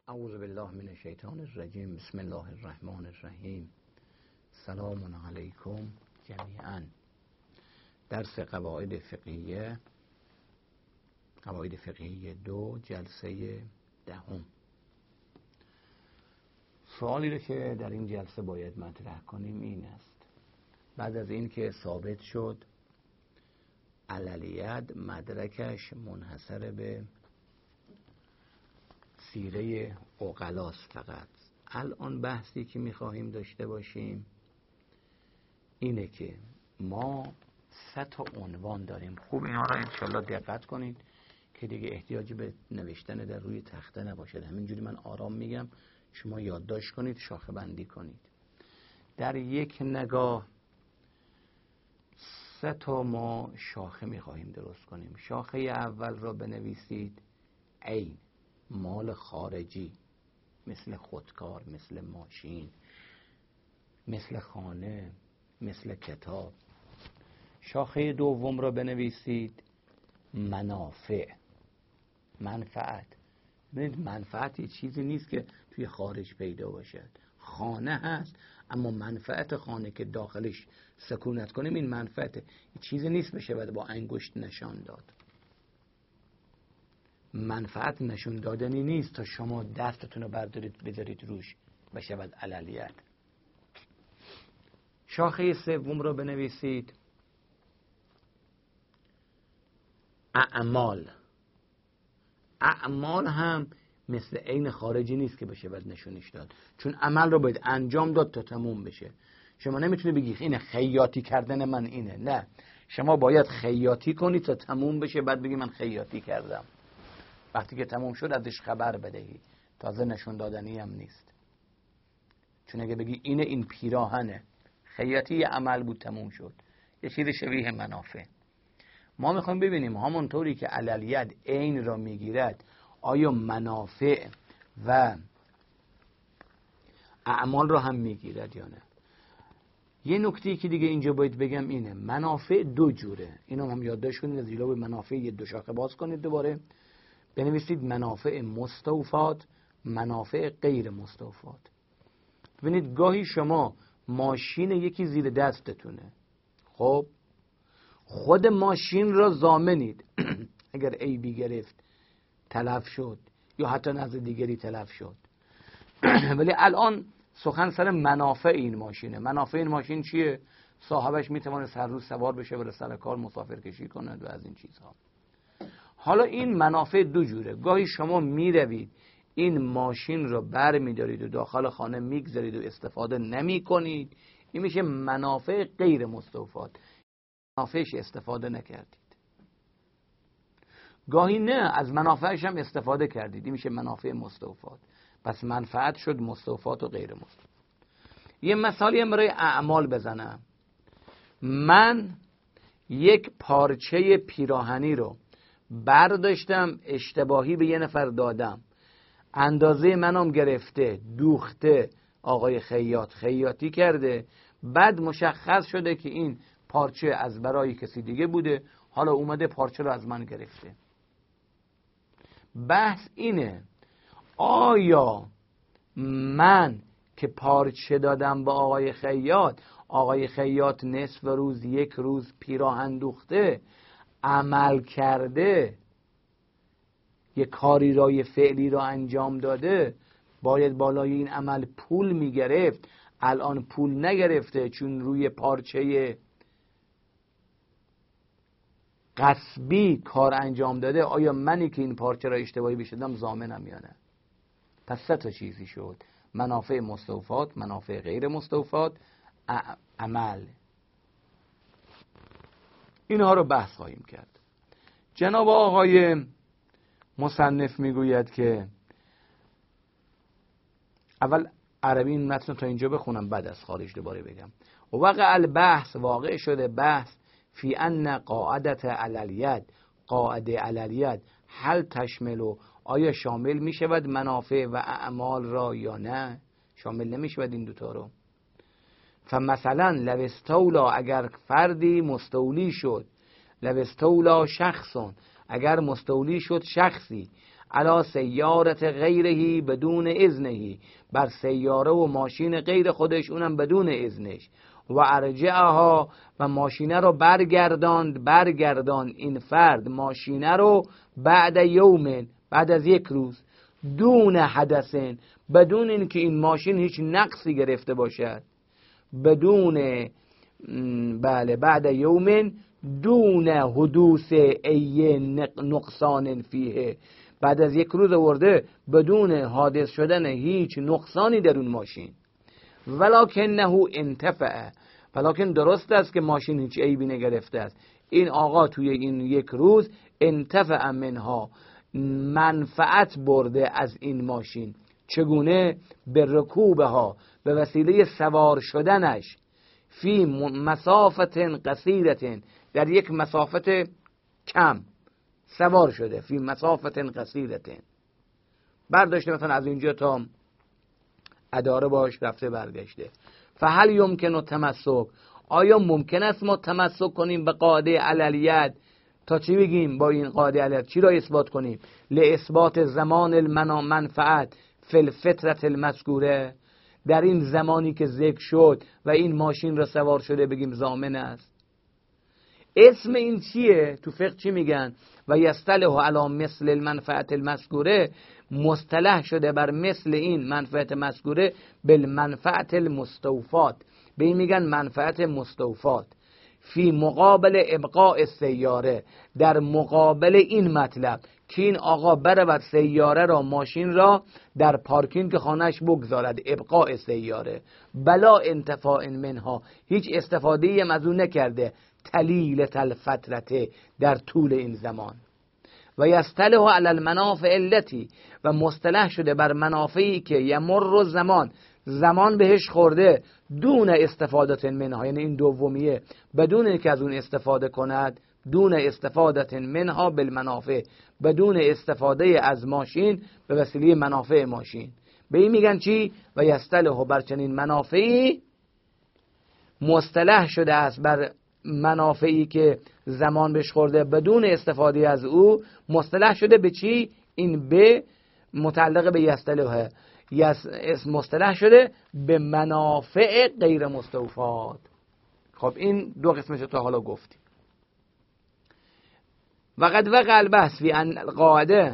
اعوذ بالله من الشیطان الرجیم. بسم الله الرحمن الرحیم. سلام علیکم جمیعا. درس قواعد فقهیه 2 جلسه 10. سوالی رو که در این جلسه باید مطرح کنیم این است: بعد از این که ثابت شد عللیت مدرکش منحصر به سیره عقلاست، فقط الان بحثی که میخواهیم داشته باشیم اینه که ما 3 عنوان داریم. خوب اینا رو انشالله دقت کنید که دیگه احتیاجی به نوشتن در روی تخته نباشد. همینجوری من آرام میگم، شما یادداشت کنید، شاخه بندی کنید. در یک نگاه 3 ما شاخه میخواهیم درست کنیم. شاخه اول را بنویسید عین، مال خارجی، مثل خودکار، مثل ماشین، مثل خانه، مثل کتاب. شاخه دوم را بنویسید منافع، منفعت. ببینید منفعت یه چیزی نیست که توی خارج پیدا باشد. خانه هست اما منفعت خانه که داخلش سکونت کنیم این منفعته. یه چیزی نیست بشه بعد با انگشت نشان داد. منفعت نشون دادنی نیست تا شما دستتون رو بردارید بذارید روش و شود عللیت. شاخه سوم رو بنویسید اعمال. اعمال هم مثل عین خارجی نیست که بشه باید نشونش داد، چون عمل رو باید انجام داد تا تموم بشه. شما نمیتونی بگی اینه خیاطی کردن من اینه، نه، شما باید خیاطی کنی تا تموم بشه بعد بگی من خیاطی کردم. وقتی که تموم شد ازش خبر بدهی. تازه نشون دادنی هم نیست، چون اگه بگی اینه این پیراهنه، خیاطی یه عمل بود تموم شد، یه چیز شبیه منافع. ما میخوایم ببینیم همونطوری که عللیت عین را میگیرد آیا منافع و اعمال را هم میگیرد یا نه. یه نکته که دیگه اینجا باید بگم اینه: منافع 2 جوره. اینو هم یادداشت کنید. از جلو منافع یه 2 شاخه باز کنید، دوباره بنویسید منافع مستوفات، منافع غیر مستوفات. ببینید گاهی شما ماشین یکی زیر دستتونه، خب خود ماشین را ضامنید اگر عیبی گرفت تلف شد یا حتی نزد دیگری تلف شد. ولی الان سخن سر منافع این ماشینه. منافع این ماشین چیه؟ صاحبش میتونه هر روز سوار بشه بره سر کار مسافرکشی کنه و از این چیزها. حالا این منافع 2 جوره. گاهی شما میروید این ماشین رو بر میدارید و داخل خانه میگذارید و استفاده نمی کنید. این میشه منافع غیر مستوفات، منافعش استفاده نکردید. گاهی نه، از منافعش هم استفاده کردید. این میشه منافع مستوفات. پس منفعت شد مستوفات و غیر مستوفات. یه مثالی هم برای اعمال بزنم. من یک پارچه پیراهنی رو برداشتم اشتباهی به یه نفر دادم، اندازه منم گرفته، دوخته، آقای خیاط خیاطی کرده، بعد مشخص شده که این پارچه از برای کسی دیگه بوده، حالا اومده پارچه رو از من گرفته. بحث اینه آیا من که پارچه دادم به آقای خیاط نصف روز 1 روز پیراهن دوخته، عمل کرده، یه کاری را، یه فعلی را انجام داده، باید بالای این عمل پول میگرفت. الان پول نگرفته چون روی پارچه غصبی کار انجام داده. آیا منی که این پارچه را اشتباهی بشدم ضامنم یا نه؟ پس 3 چیزی شد: منافع مستوفات، منافع غیر مستوفات، عمل. اینها رو بحث خواهیم کرد. جناب آقای مصنف میگوید که اول عربی این متن تا اینجا بخونم بعد از خارج دوباره بگم. وقع البحث، واقع شده بحث، فی ان قاعدت عللیت، قاعده عللیت، هل تشمل، آیا شامل می شود منافع و اعمال را یا نه؟ شامل نمی شود این 2 رو. فمثلا لو استولا، اگر فردی مستولی شد، لو استولا شخصون، اگر مستولی شد شخصی، علی سیارت غیرهی بدون اذنهی، بر سیاره و ماشین غیر خودش اونم بدون اذنش. و ارجعها، و ماشینه رو برگرداند این فرد ماشینه رو بعد یوم، بعد از یک روز، دون حدثن، بدون اینکه این ماشین هیچ نقصی گرفته باشد، بدون بعد یوم دون حدوث ای نقصان فیه، بعد از یک روز آورده بدون حادث شدن هیچ نقصانی در اون ماشین. ولکنه انتفع، ولکن درست است که ماشین هیچ عیبی نگرفته است، این آقا توی این یک روز انتفع منها، منفعت برده از این ماشین. چگونه؟ به رکوبها، به وسیله سوار شدنش، فی مسافت قصیرت، در یک مسافت کم سوار شده، فی مسافت قصیرت، برداشته مثلا از اینجا تا اداره باش رفته برگشته. فهل یمکن تمسک، آیا ممکن است ما تمسک کنیم به قاعده عللیت؟ تا چی بگیم با این قاعده عللیت؟ چی را اثبات کنیم؟ لاثبات زمان المنفعت فی الفترة المذکوره، در این زمانی که ذکر شد و این ماشین را سوار شده بگیم ضامن است. اسم این چیه؟ تو فقه چی میگن؟ و یصطلح علی مثل المنفعت المذکوره، مصطلح شده بر مثل این منفعت مذکوره بالمنفعت المستوفات، به این میگن منفعت مستوفات. فی مقابل ابقاء سیاره، در مقابل این مطلب که این آقا برود سیاره را، ماشین را در پارکینگ خانهش بگذارد، ابقاء سیاره، بلا انتفاع منها، هیچ استفاده هم از اون نکرده، تلیل الفترته، در طول این زمان. و یصطلح علی المنافع التی، و مصطلح شده بر منافعی که یمر زمان بهش خورده، دون استفاده منها، یعنی این دومیه، بدون اینکه از اون استفاده کند، دون استفاده منها بالمنافع، بدون استفاده از ماشین به وسیله منافع ماشین. به این میگن چی؟ و یصطلح بر چنین منافعی، مصطلح شده است بر منافعی که زمان بهش خورده بدون استفاده از او، مصطلح شده به چی؟ این به متعلق به یصطلح، مصطلح شده به منافع غیر مستوفات. خب این دو قسمش تا حالا گفتیم. وقد وقع البحث فی ان القاعده،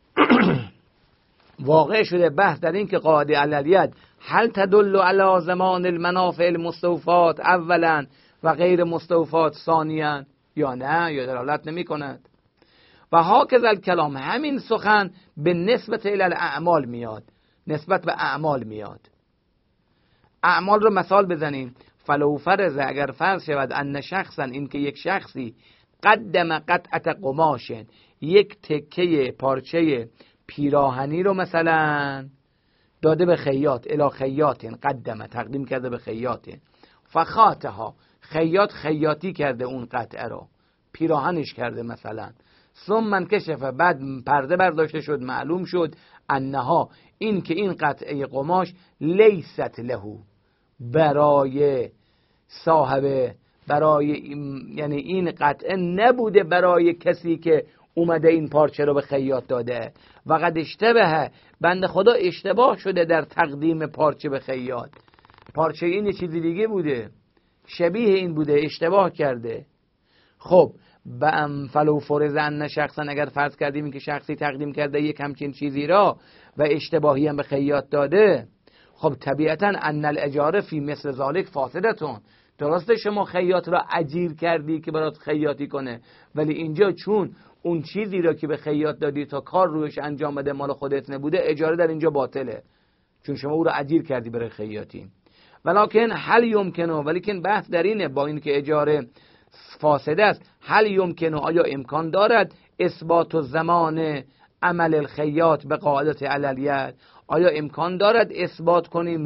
واقع شده بحث در این که قاعده عللیت هل تدل علی زمان المنافع المستوفات اولا و غیر مستوفات ثانیا، یا نه، یا دلالت نمی کند. و هاکذا الکلام، همین سخن به نسبت الی الاعمال میاد، نسبت به اعمال میاد. اعمال رو مثال بزنیم. فلو فرض، اگر فرض شود، ان شخصا، این که یک شخصی، قدم قطعت قماشن، یک تکه پارچه پیراهنی رو مثلا داده به خیاط، الی خیاط، قدم، تقدیم کرده به خیاط، فخاتها، خیاط خیاطی کرده اون قطعه رو، پیراهنش کرده مثلا، ثم انکشف، بعد پرده برداشته شد، معلوم شد انها، این که این قطعه قماش، لیست له، برای صاحب، یعنی این قطعه نبوده برای کسی که اومده این پارچه رو به خیاط داده. و قد اشتبه، بنده خدا اشتباه شده در تقدیم پارچه به خیاط، پارچه این چیزی دیگه بوده، شبیه این بوده، اشتباه کرده. خب فلو فرض ان شخصا، اگر فرض کردیم که شخصی تقدیم کرده یک همچین چیزی را و اشتباهی هم به خیاط داده، خب طبیعتا ان الاجاره فی مثل ذالک فاسدتون، درسته شما خیاط را اجیر کردی که برات خیاطی کنه، ولی اینجا چون اون چیزی را که به خیاط دادی تا کار روش انجام بده مال خودت نبوده، اجاره در اینجا باطله، چون شما او را اجیر کردی برای خیاطی. ولکن هل یمکنه، ولیکن بحث در اینه، با این که اجاره فاسده است، هل یمکنه، آیا امکان دارد، اثبات زمان عمل الخیاط به قاعدت عللیت، آیا امکان دارد اثبات کنیم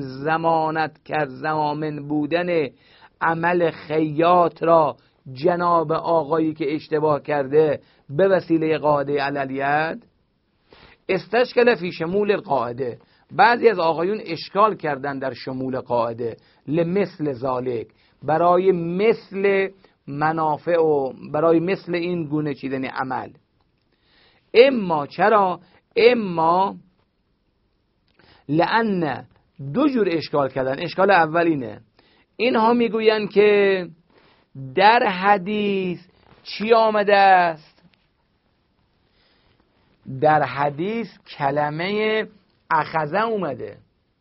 زمان بودن عمل خیاط را جناب آقایی که اشتباه کرده به وسیله قاعده عللیت؟ استشکل فی شمول القاعده، بعضی از آقایون اشکال کردن در شمول قاعده، لمثل ذالک، برای مثل منافع و برای مثل این گونه چیزن عمل. اما چرا؟ اما لأن دو جور اشکال کردن. اشکال اول اینه، اینها میگوین که در حدیث چی آمده است؟ در حدیث کلمه اخذه اومده.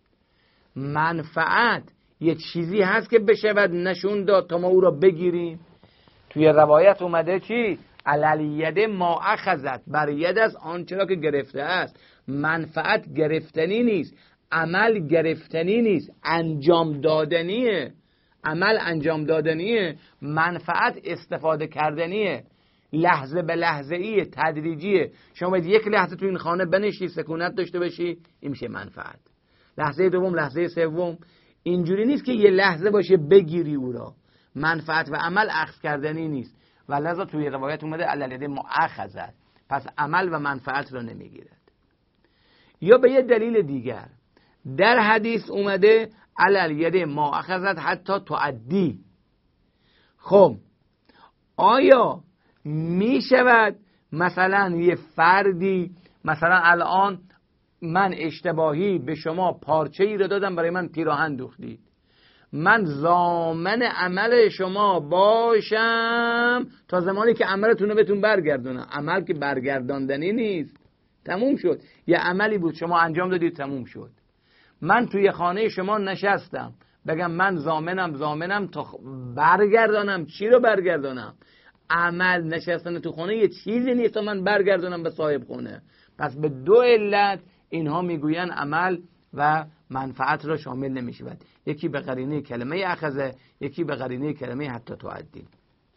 منفعت یه چیزی هست که بشود نشون داد تا ما او را بگیریم. توی روایت اومده چی؟ علالید ما اخذت، بر ید از آنچه را که گرفته است. منفعت گرفتنی نیست، عمل گرفتنی نیست، انجام دادنیه. عمل انجام دادنیه، منفعت استفاده کردنیه، لحظه به لحظه ایه، تدریجیه. شما باید یک لحظه تو این خانه بنشی، سکونت داشته باشی، این میشه منفعت. لحظه دوم، لحظه سوم، اینجوری نیست که یه لحظه باشه بگیری او را. منفعت و عمل اخذ کردنی نیست و لذا توی روایت اومده علالید مؤخذت، پس عمل و منفعت را نمیگیرد. یا به یه دلیل دیگر در حدیث اومده علالید مؤخذت حتی تعدی. خب آیا می شود مثلا یه فردی، مثلا الان من اشتباهی به شما پارچه ای رو دادم برای من پیراهن دوختید، من ضامن عمل شما باشم تا زمانی که عملتون رو بهتون برگردونم؟ عمل که برگرداندنی نیست، تموم شد. یه عملی بود شما انجام دادید، تموم شد. من توی خانه شما نشستم بگم من ضامنم تا برگردانم. چی رو برگردانم؟ عمل. نشستن تو خانه یه چیزی نیست تا من برگردانم به صاحب خونه. پس به دو علت اینها میگوین عمل و منفعت را شامل نمیشود، یکی به قرینه کلمه اخذه، یکی به قرینه کلمه حتی تعدی.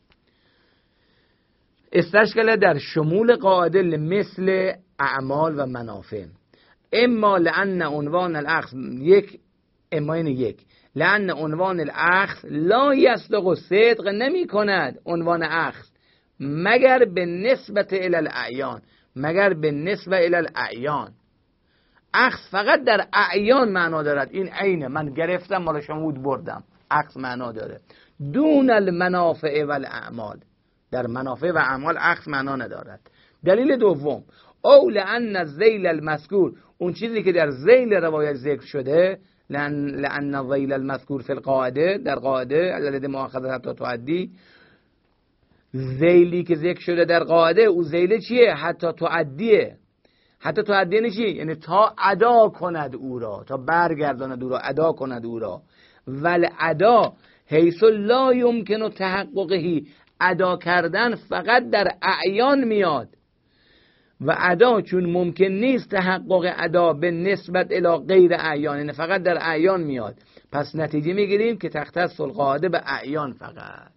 استشکل در شمول قاعده مثل اعمال و منافع. اما لأن عنوان الاخذ یک لأن عنوان الاخذ لا یصدق صدق نمی کند عنوان اخذ مگر به نسبت الی الاعیان، مگر به نسبت الی الاعیان. اخذ فقط در اعیان معنا دارد، این عینه، من گرفتم مال شما بود بردم، اخذ معنا داره. دون المنافع و الاعمال، در منافع و اعمال اخذ معنا ندارد. دلیل دوم، او لأن الذیل المذکور، اون چیزی که در ذیل روایت ذکر شده، لأن الذیل المذکور فی القاعده، در قاعده علالید مؤاخذه حتی تعدی، ذیلی که ذکر شده در قاعده، او ذیل چیه؟ حتی تعدیه. حتی تعدی یعنی چی؟ یعنی تا ادا کند او را، تا برگرداند او را، ادا کند او را. ول ادا حیث لا یمکن تحققه، ادا کردن فقط در اعیان میاد و ادا چون ممکن نیست تحقق ادا به نسبت الی غیر اعیان، یعنی فقط در اعیان میاد. پس نتیجه میگیریم که تختص القاعده به اعیان فقط.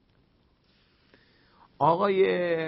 آقای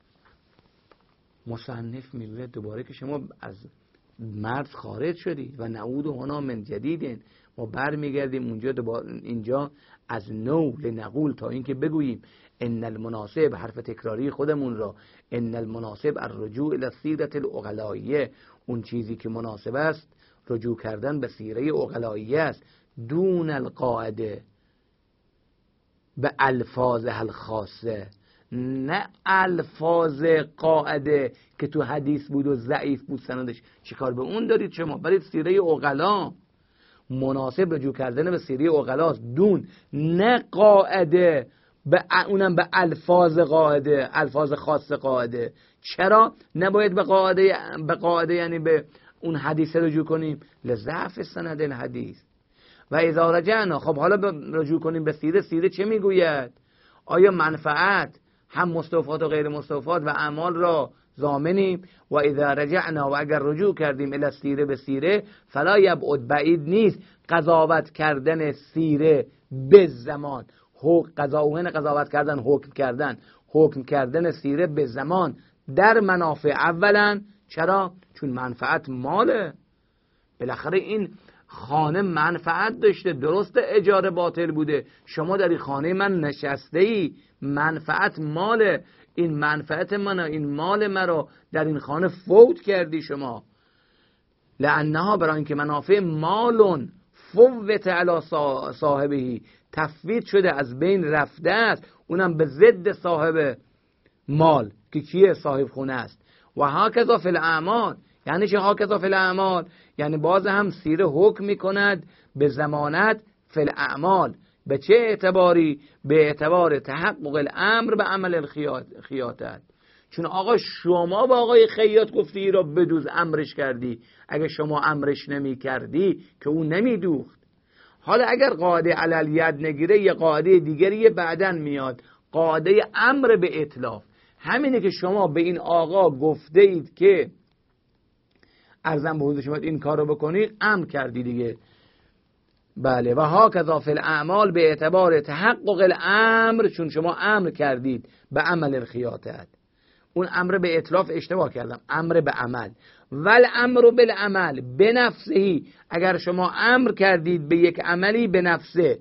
مصنف میگوید دوباره که شما از مرز خارج شدی و نعود هنا من جدیدین، ما برمیگردیم اونجا اینجا از نو لنقول تا اینکه بگوییم ان المناسب، حرف تکراری خودمون را، ان المناسب الرجوع الى سیرة العقلائیه، اون چیزی که مناسب است رجوع کردن به سیره عقلائیه است. دون القاعده به الفاظ الخاصه، نه الفاظ قاعده که تو حدیث بود و ضعیف بود سندش. چیکار به اون دارید شما؟ برید سیره عقلا. مناسب رجوع کردن به سیره عقلاست، دون نه قاعده، اونم به الفاظ قاعده، الفاظ خاص قاعده. چرا نباید به قاعده یعنی به اون حدیث رجوع کنیم؟ لضعف سند الحدیث. و اذا رجعنا، خب حالا رجوع کنیم به سیره، سیره چه میگوید؟ آیا منفعت هم مستوفات و غیر مستوفات و اعمال را ضامنیم؟ و اذا رجعنا، و اگر رجوع کردیم الی سیره به سیره، فلا یبعد، بعید نیست قضاوت کردن سیره به زمان، قضاوت کردن، حکم کردن سیره به زمان در منافع. اولا چرا؟ چون منفعت ماله، بالاخره این خانه منفعت داشته، درست اجاره باطل بوده، شما در این خانه من نشسته ای، منفعت ماله، این منفعت منه، این مال مرا در این خانه فوت کردی شما. لانها، برای اینکه منافع مالون فوت علی صاحبهی، تفویت شده، از بین رفته است، اونم به ضد صاحب مال که کیه؟ صاحب خونه است. و هکذا فی الاعمال، یعنی چه هاکذا فی الاعمال؟ یعنی باز هم سیره حکم میکند به ضمانت فی الاعمال. به چه اعتباری؟ به اعتبار تحقق الامر به عمل الخیاطت. چون آقا شما با آقای خیاط گفتی را بدوز، امرش کردی. اگه شما امرش نمی کردی که اون نمی دوخت. حالا اگر قاعده علالید نگیره یه قاعده دیگری بعدن میاد، قاعده امر به اتلاف. همینه که شما به این آقا گفته اید که ارزم به حضور شما این کار رو بکنید، امر کردی دیگه. بله. و هاکذا فی الاعمال به اعتبار تحقق الامر، چون شما امر کردید به عمل الخیاطت. اون امر به اتلاف اشتباه کردم، امر به عمل. ول امر بالعمل به نفسهی، اگر شما امر کردید به یک عملی به نفسه،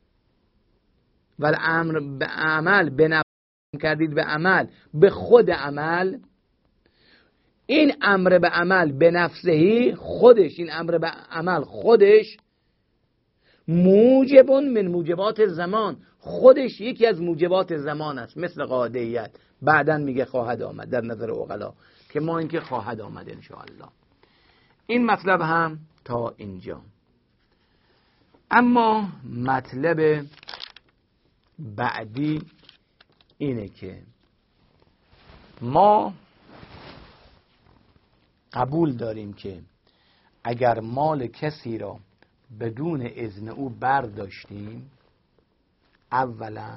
ول امر به عمل به نفسه کردید به عمل به خود عمل، این امر به عمل به نفسهی خودش، این امر به عمل خودش موجب من موجبات زمان، خودش یکی از موجبات زمان است، مثل قاعده‌ایت. بعدن میگه خواهد آمد در نظر عقلا، که ما اینکه خواهد آمد انشاءالله. این مطلب هم تا اینجا. اما مطلب بعدی اینه که ما قبول داریم که اگر مال کسی را بدون اذن او برداشتیم، اولا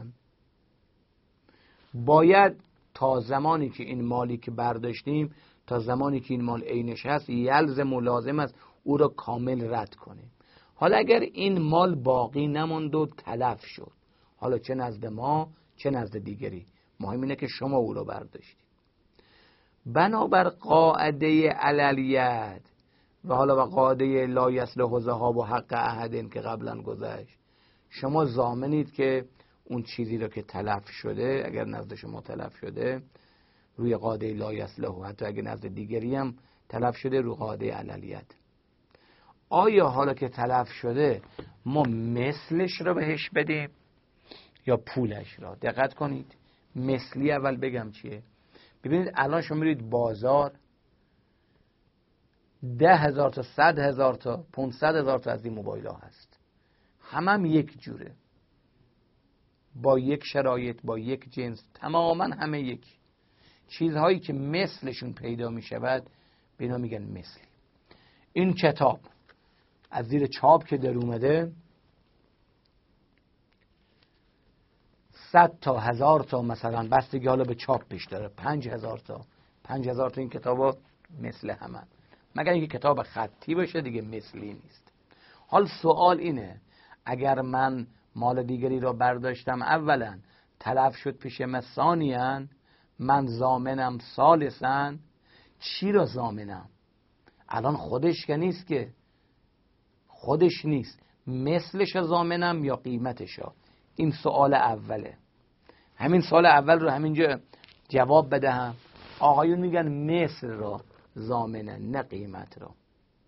باید تا زمانی که این مالی که برداشتیم، تا زمانی که این مال عینش هست، یلزم و لازم است او را کامل رد کنیم. حالا اگر این مال باقی نماند و تلف شد، حالا چه نزد ما چه نزد دیگری، مهم اینه که شما او را برداشتید. بنابر قاعده عللیت و حالا و قاعده لا یصلح ذهاب و حق احد که قبلا گذشت، شما ضامنید که اون چیزی را که تلف شده، اگر نزد شما تلف شده، روی قاعده لا یصلح، حتی اگر نزد دیگری هم تلف شده، رو قاعده عللیت. آیا حالا که تلف شده ما مثلش را بهش بدیم یا پولش را؟ دقت کنید، مثلی اول بگم چیه. ببینید الان شما میرید بازار، 10,000 تا 100,000 تا 500,000 تا از این موبایل ها هست، هم یک جوره، با یک شرایط، با یک جنس، تماما همه یک. چیزهایی که مثلشون پیدا می شود به اینا میگن مثلی. این کتاب از زیر چاپ که در اومده 100 تا 1000 تا مثلا، بستگی حالا به چاپش داره، 5000 تا این کتاب ها مثل همه، مگر اینکه کتاب خطی باشه دیگه مثلی نیست. حال سوال اینه، اگر من مال دیگری را برداشتم، اولا تلف شد پیش من، ثانیاً من ضامنم، ثالثاً چی را ضامنم؟ الان خودش که نیست، که خودش نیست، مثلش ضامنم یا قیمتشا؟ این سوال اوله. همین سوال اول رو همینجا جواب بدهم. آقایون میگن مثل را ضامنه، نه قیمت را.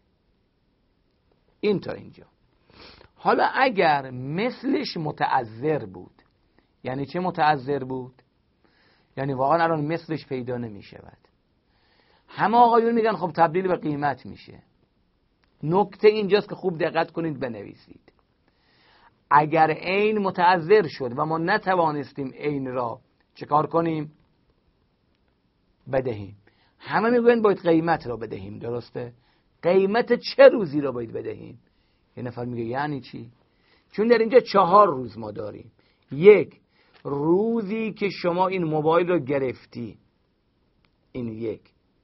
این تا اینجا. حالا اگر مثلش متعذر بود، یعنی چه متعذر بود؟ یعنی واقعا الان مثلش پیدا نمی شود، همه آقایون میگن خب تبدیل به قیمت میشه. نکته اینجاست که خوب دقت کنید بنویسید. اگر عین متعذر شد و ما نتوانستیم عین را چکار کنیم؟ بدهیم. همه میگوین باید قیمت را بدهیم، درسته؟ قیمت چه روزی را باید بدهیم؟ یه نفر میگه یعنی چی؟ چون در اینجا 4 روز ما داریم. 1 روزی که شما این موبایل رو گرفتی، این 1.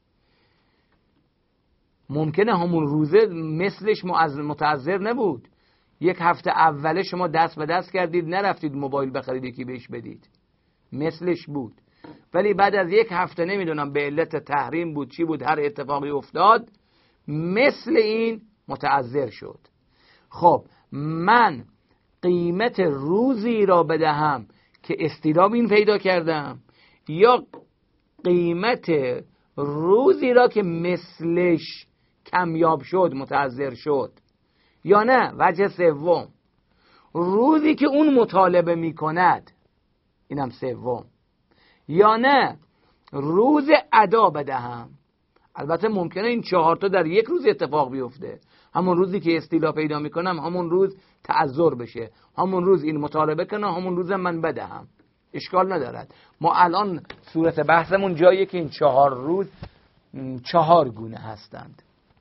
ممکنه همون روزه مثلش متعذر نبود، 1 هفته اوله شما دست به دست کردید، نرفتید موبایل بخرید یکی بهش بدید، مثلش بود. ولی بعد از 1 هفته نمیدونم به علت تحریم بود چی بود، هر اتفاقی افتاد، مثل این متعذر شد. خب من قیمت روزی را بدهم که استیلام این پیدا کردم، یا قیمت روزی را که مثلش کمیاب شد، متعذر شد؟ یا نه وجه سوم، روزی که اون مطالبه می کند، اینم سوم. یا نه روز ادا بدهم، البته ممکنه این 4 تا در یک روز اتفاق بیفته، همون روزی که استیلا پیدا میکنم همون روز تعذر بشه، همون روز این مطالبه کنم همون روزم من بدهم، اشکال ندارد. ما الان صورت بحثمون جاییه که این 4 روز 4 گونه هستند.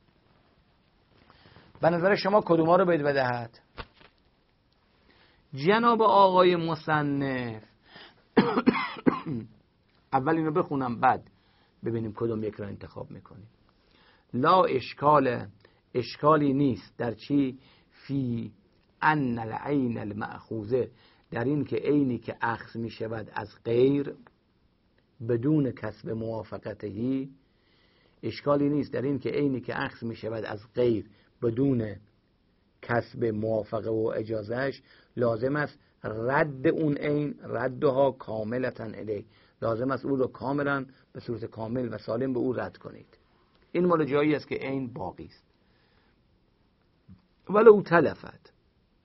به نظر شما کدوما رو باید بدهد؟ جناب آقای مصنف اول اینو بخونم بعد ببینیم کدوم یک را انتخاب میکنیم. لا اشکالی نیست در چی؟ فی ان العین المأخوذه، در این که عینی که اخذ می شود از غیر بدون کسب موافقتهی، اشکالی نیست در این که عینی که اخذ می شود از غیر بدون کسب موافقه و اجازهش، لازم است رد اون عین، ردها کاملتا الی، لازم است او رو کاملا به صورت کامل و سالم به او رد کنید. این مال جایی است که عین باقی است. ولی او تلفت،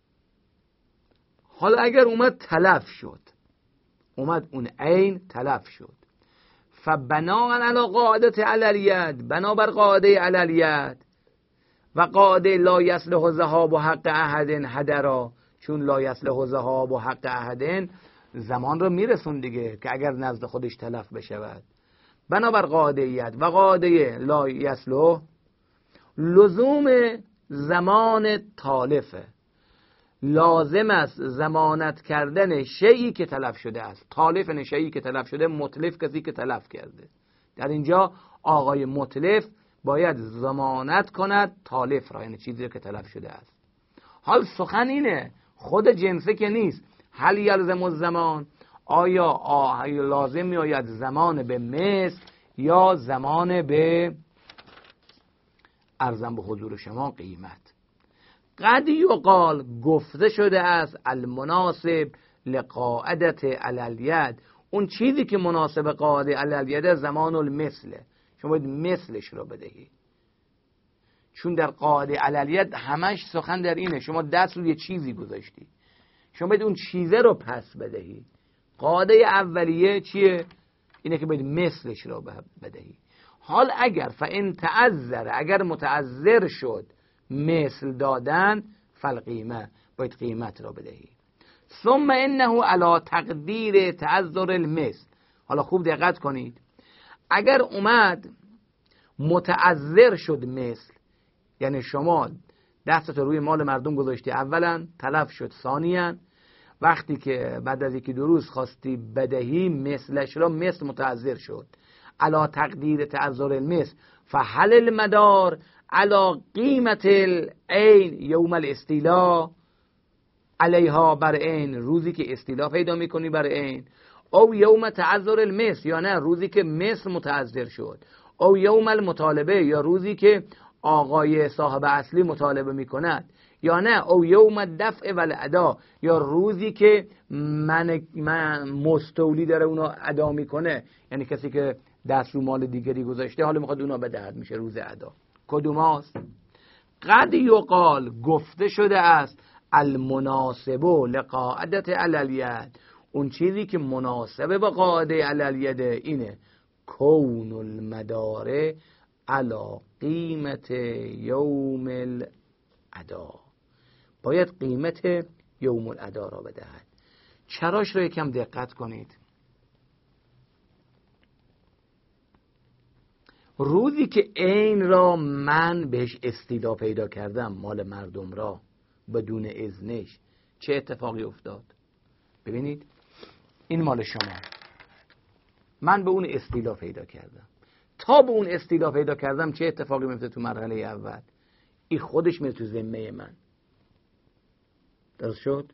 حالا اگر اومد تلف شد، اومد اون عین تلف شد، فبناء علی قاعده علالید، بنابر قاعده علالید و قاعده لا یصلح ذهاب و حق احد هدرا، چون لا یصلح ذهاب و حق احد زمان رو میرسون دیگه که اگر نزد خودش تلف بشود. بنابر قاعدهیت و قاعده لا یصلح لزوم زمان تالفه، لازم است ضمانت کردن شیئی که تلف شده است. تالف شیئی که تلف شده، متلف کسی که تلف کرده. در اینجا آقای متلف باید ضمانت کند تالف را، یعنی چیزی که تلف شده است. حال سخن اینه، خود جنسه که نیست. هل یلزم الزمان، آیا لازم می آید زمان به مثل یا زمان به ارزم به حضور شما قیمت؟ قد یقال، گفته شده است، المناسب لقاعدت علالید، اون چیزی که مناسب قاعده علالید زمان المثله، شما باید مثلش رو بدهی. چون در قاعده علالید همش سخن در اینه، شما دست روی چیزی گذاشتی، شما باید اون چیزه رو پس بدهی. قاعده اولیه چیه؟ اینه که باید مثلش رو بدهی. حال اگر فان تعذر، اگر متعذر شد مثل دادن، فالقیمه، باید قیمت را بدهی. ثم انه علی تقدیر تعذر المثل. حالا خوب دقت کنید، اگر اومد متعذر شد مثل، یعنی شما دستت روی مال مردم گذاشتی، اولا تلف شد، ثانیا وقتی که بعد از 1-2 روز خواستی بدهی مثلش را، مثل متعذر شد، علی تقدیر تعذر المثل، فهل المدار علی قیمت العین یوم الاستیلا علیها، بر عین روزی که استیلا پیدا میکنی بر عین، او یوم تعذر المثل، یا نه روزی که مثل متعذر شد، او یوم المطالبه، یا روزی که آقای صاحب اصلی مطالبه میکند، یا نه او یوم الدفع و الادا، یا روزی که من مستولی داره اونا ادا میکنه، یعنی کسی که دست رو مال دیگری گذاشته حالا میخواد اونا بدهد، میشه روز ادا. کدوماست؟ قد یقال، گفته شده است، المناسب لقاعدت علالید، اون چیزی که مناسبه با قاعده علالید اینه، کون المداره علی قیمت یوم الادا، باید قیمت یوم الادا را بدهد. چراش رو یکم دقت کنید. روزی که عین را من بهش استیلا پیدا کردم، مال مردم را بدون اذنش، چه اتفاقی افتاد؟ ببینید، این مال شما، من به اون استیلا پیدا کردم، تا به اون استیلا پیدا کردم چه اتفاقی میفته تو مرحله اول؟ این خودش میره تو ذمه من. درست شد؟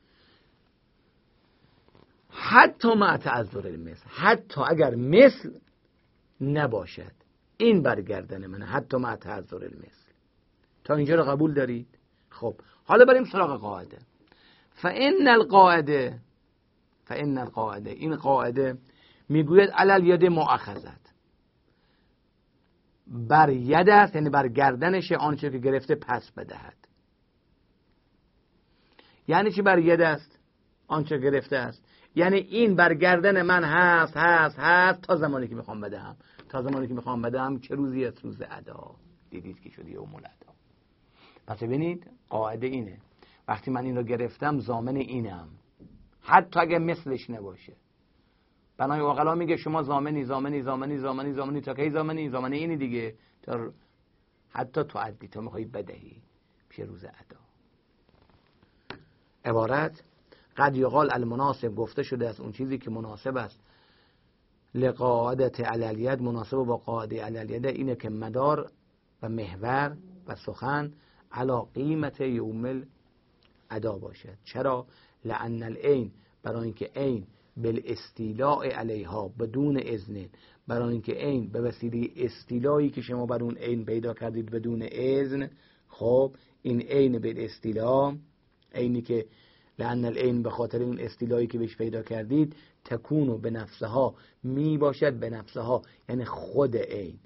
حتی مع تعذر المثل، حتی اگر مثل نباشد، این برگردن منه، حتی مع تعذر المثل. تا اینجا رو قبول دارید؟ خب حالا بریم سراغ قاعده. فان القاعده، این قاعده میگوید علل ید مؤخذت، بر ید است، یعنی بر گردنش آنچه که گرفته پس بدهد. یعنی چی بر ید است؟ آنچه گرفته است، یعنی این بر گردن من هست تا زمانی که میخوام بدهم. تا زمانی که میخوام بدم چه روزی است؟ روز ادا. دیدید که شد یوم الادا. پس ببینید قاعده اینه، وقتی من این رو گرفتم ضامن اینم، حتی اگه مثلش نباشه. بنای عقلا میگه شما ضامنی تا کی ضامنی؟ ضامن اینی دیگه، تا حتی تو عدی، تا میخوای بدهی پیش روز ادا. عبارت قد یقال المناسب، گفته شده است اون چیزی که مناسب است لقاعدت علیت، مناسب با قاعده علیت اینه که مدار و محور و سخن علی قیمت یوم ادا باشد. چرا؟ لأن العین، برای اینکه عین بالاستیلاء علیها بدون اذن، برای اینکه عین به وسیله استیلایی که شما بر اون عین پیدا کردید بدون اذن، خب این عین بالاستیلاء، عینی که لأن العین به خاطر اون استیلایی که بهش پیدا کردید، تکونو به نفسها، می باشد به نفسها، یعنی خود عین،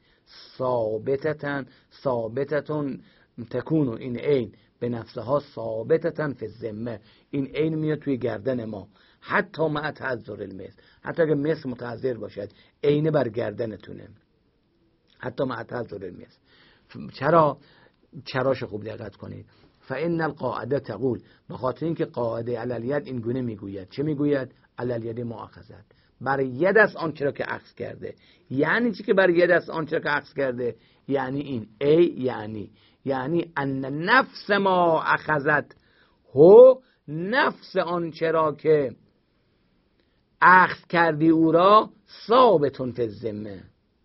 ثابتتون تکونو، این عین به نفسها ثابتتن فی الذمه، این عین میاد توی گردن ما، حتی مع تعذر المثل، حتی اگه مثل متعذر باشد عین بر گردنتونه، حتی مع تعذر المثل. چراش خوب دقت کنید. فإن القاعده تقول، به خاطر اینکه قاعده علیت این گونه میگوید. چه میگوید؟ علیت مؤاخذت، بر ید از آنچه را که اخذ کرده. یعنی چی که بر ید از آنچه را که اخذ کرده؟ یعنی این یعنی ان نفس ما اخذت هو، نفس آنچه را که اخذ کردی او را، ثابتون فی الذمه،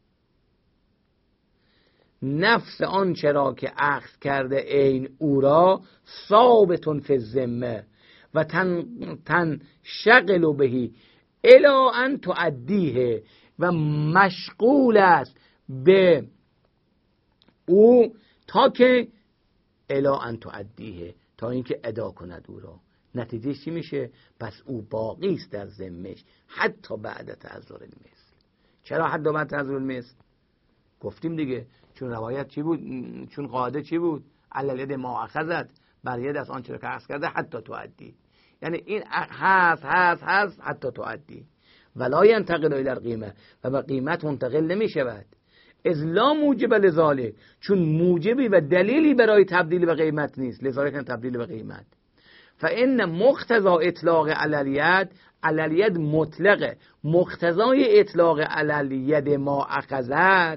نفس آنچه را که اخذ کرده این او را، ثابتون فی الذمه و تنشغل بهی الی ان تؤدیه، و مشغول است به او تا که الی ان تؤدیه، تا اینکه ادا کند او را. نتیجه چی میشه؟ پس او باقی است در ذمش حتی بعد تعذر المثل. چرا حتی بعد تعذر المثل؟ گفتیم دیگه، چون روایت چی بود؟ چون قاعده چی بود؟ علی ید ما اخذت، بر ید از آنچه که اخذ کرده حتی تؤدی، یعنی این هست حتی تؤدی، ولا ینتقل الی القیمه، و به قیمت منتقل نمی شود. اذ لا موجب لذالک، چون موجبی و دلیلی برای تبدیل به قیمت نیست، لذالک تبدیل به قیمت. فان مقتضا اطلاق علی ید مطلقه، مقتضای اطلاق علی ید ما اخذت،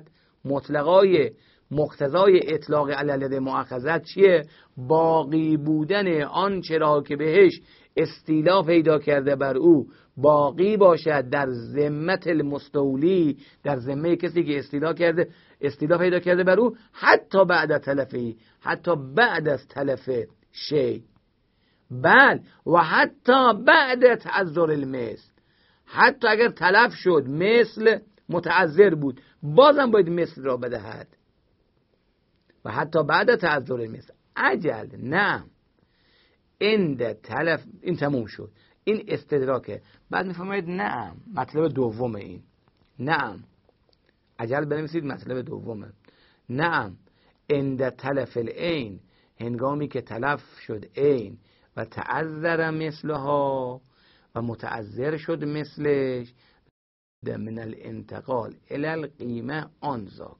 مقتضای اطلاق علی ید ما اخذت چیه؟ باقی بودن آن چرا که بهش استیلا پیدا کرده بر او باقی باشد در ذمت المستولی، در ذمه کسی که استیلا پیدا کرده بر او، حتی بعد تلفی، حتی بعد از تلف شی، بل و حتی بعد تعذر المثل، حتی اگر تلف شد مثل متعذر بود بازم باید مثل را بدهد، و حتی بعد تعذر المثل. عجل نه، این تلف، این تموم شد، این استدراکه. بعد میفهمید نه، مطلب دومه این، نه عجل بنویسید، مطلب دومه، نه عند تلف العین، هنگامی که تلف شد عین و تعذر مثلها، و متعذر شد مثلش، من الانتقال الی القیمه آنذاک،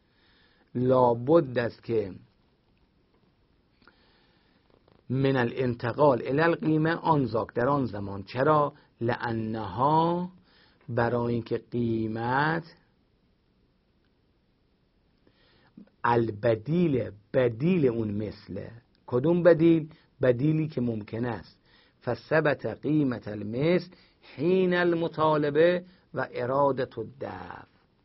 لابد است که من الانتقال الی القیمه آنذاک، در آن زمان. چرا؟ لانها، برای اینکه قیمت البدیل، بدیل اون مثله. کدوم بدیل؟ بدیلی که ممکن است. فثبت قیمت المثل حین المطالبه و ارادت الدفع،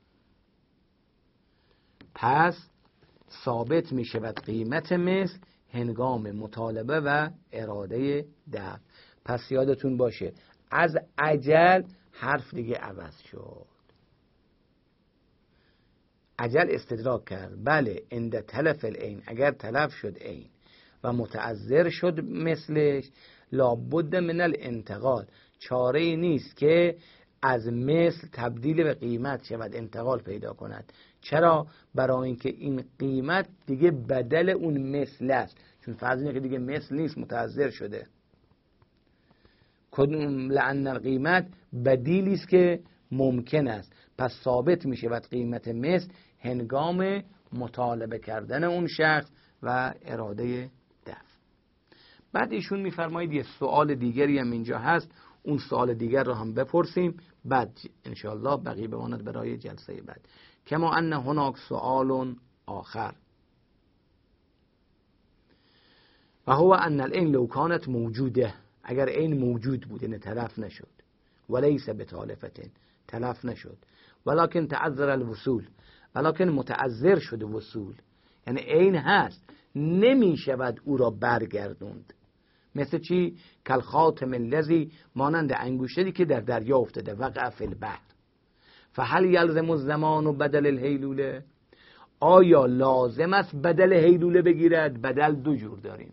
پس ثابت می شود قیمت مثل هنگام مطالبه و اراده دفع. پس یادتون باشه از عجل حرف دیگه عوض شد. عجل استدراک کرد، بله عند تلف العین، اگر تلف شد عین و متعذر شد مثلش، لابد من الانتقال، چاره ای نیست که از مثل تبدیل به قیمت شود، انتقال پیدا کند. چرا؟ برای اینکه این قیمت دیگه بدل اون مثل است، چون فرض اینه که دیگه مثل نیست، متعذر شده. لأن القیمت بدیلی است که ممکن است، پس ثابت می شود قیمت مثل هنگام مطالبه کردن اون شخص و اراده دفع. بعد ایشون میفرمایید یه سوال دیگری هم اینجا هست، اون سوال دیگر رو هم بپرسیم، بعد انشاءالله بقیه بماند برای جلسه بعد. کما ان هناک سؤال آخر و هو ان العین لو کانت موجوده، اگر عین موجود بود یعنی تلف نشد، ولیس بتالفت تلف نشد، ولکن تعذر الوصول، ولکن متعذر شد وصول، یعنی عین هست نمی شود او را برگردوند. مثل چی؟ کل خاتم الذی، مانند انگشتری که در دریا افتاده، وقع فی البحر. فهل یلزم الزمان و بدل الهیلوله، آیا لازم است بدل هیلوله بگیرد؟ بدل دو جور داریم،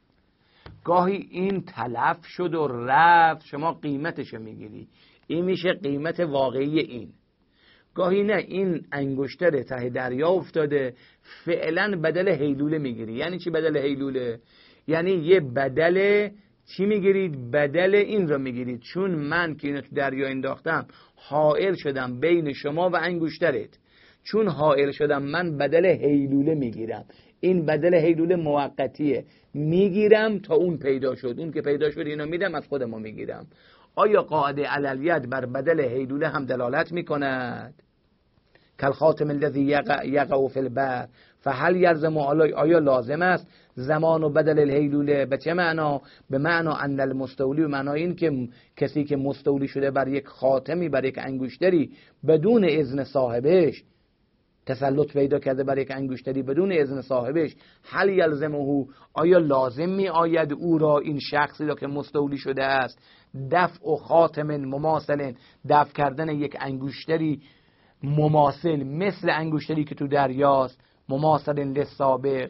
گاهی این تلف شد و رفت شما قیمتشو میگیری، این میشه قیمت واقعی این. گاهی نه، این انگشتر ته دریا افتاده، فعلا بدل هیلوله میگیری. یعنی چی بدل هیلوله؟ یعنی یه بدل چی میگیرید؟ بدل این رو میگیرید، چون من که اینو تو دریا انداختم حائل شدم بین شما و انگشترت، چون حائل شدم من بدل هیلوله میگیرم. این بدل هیلوله موقتیه، میگیرم تا اون پیدا شد، اون که پیدا شد اینو میدم، از خودمو میگیرم. آیا قاعده عللیت بر بدل هیلوله هم دلالت میکند؟ کل خاتم الذی یقع فی البحر فهل یلزم، آیا لازم است زمان و بدل الهیلوله؟ به چه معنا؟ به معنا ان المستولی، به معنای این که کسی که مستولی شده بر یک خاتمی، بر یک انگشتری بدون اذن صاحبش، تسلط پیدا کرده بر یک انگشتری بدون اذن صاحبش، هل یلزمه، آیا لازم می آید او را، این شخصی را که مستولی شده است، دفع و خاتم مماثل، دفع کردن یک انگشتری مماثل مثل انگشتری که تو دریاست، مماثل للسابق،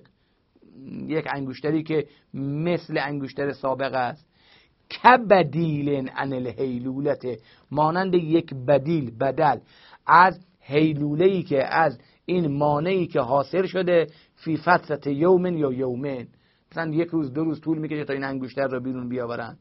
یک انگشتری که مثل انگشتر سابق است، کبدیل عن الهیلولت، مانند یک بدیل، بدل از هیلوله‌ای که از این مانعی که حاصل شده فی فترت یومن یا یومین، مثلا یک روز دو روز طول میکشه تا این انگشتر رو بیرون بیاورن،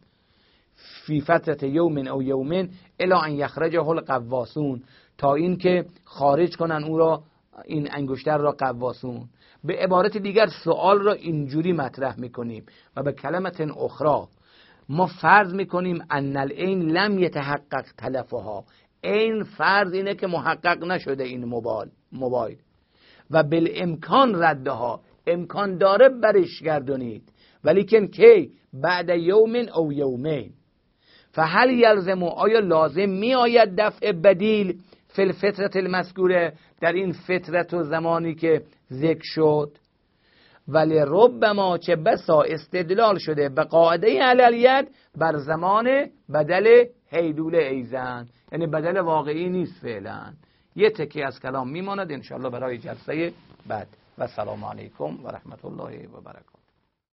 فی فترت یومن او یومین الی ان یخرجه القواسون، تا این که خارج کنن او را، این انگشتر را، قواسون. به عبارت دیگر سوال را اینجوری مطرح میکنیم و به کلمت اخرى ما فرض میکنیم ان العین لم یتحقق تلفها، این فرض اینه که محقق نشده این موبایل و بالامکان ردها، امکان داره برش گردونید، ولیکن کی؟ بعد یومن او یومین. فهل یلزم، آیا لازم می آید دفع بدیل فی الفترة المذکوره، در این فترت و زمانی که ذکر شد؟ ولی ربما، چه بسا استدلال شده به قاعده عللیت بر زمان بدل هیلوله ایزن، یعنی بدل واقعی نیست فعلا. یه تکی از کلام میماند انشاءالله برای جلسه بعد. و سلام علیکم و رحمت الله و برکاته.